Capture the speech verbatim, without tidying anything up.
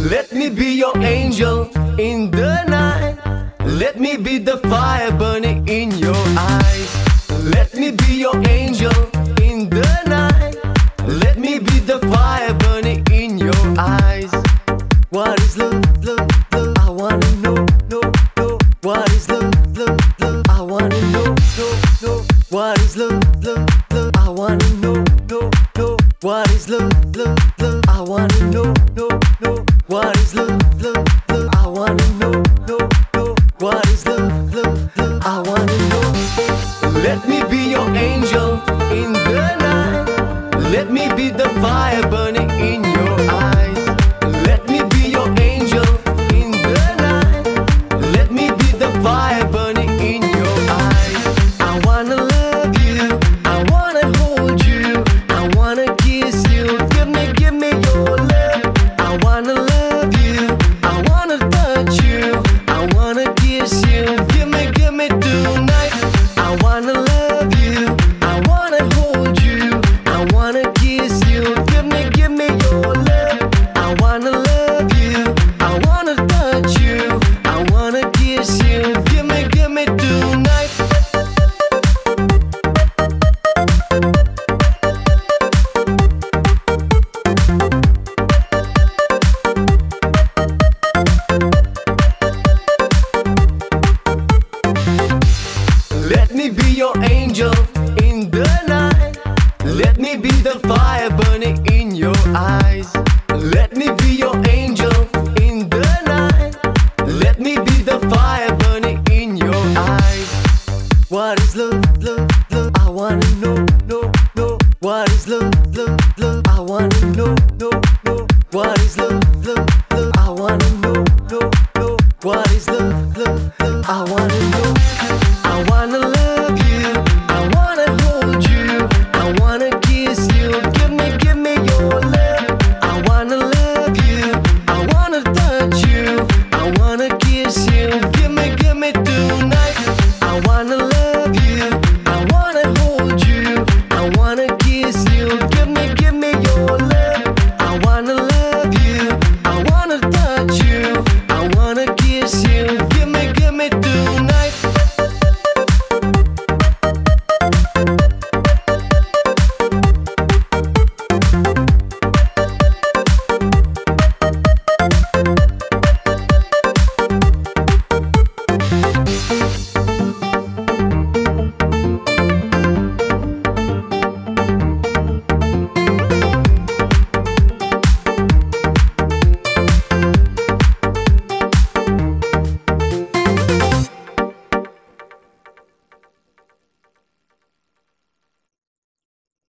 Let me be your angel in the night. Let me be the fire burning in your eyes. Let me be your angel in the night. Let me be the fire burning in your eyes. What is love, love, love? I wanna know, know, know. What is love, love, love? I wanna know, know, know. What is love, love, love? I wanna know, know, know. What is love, love, love? I wanna know, know, know. What is love?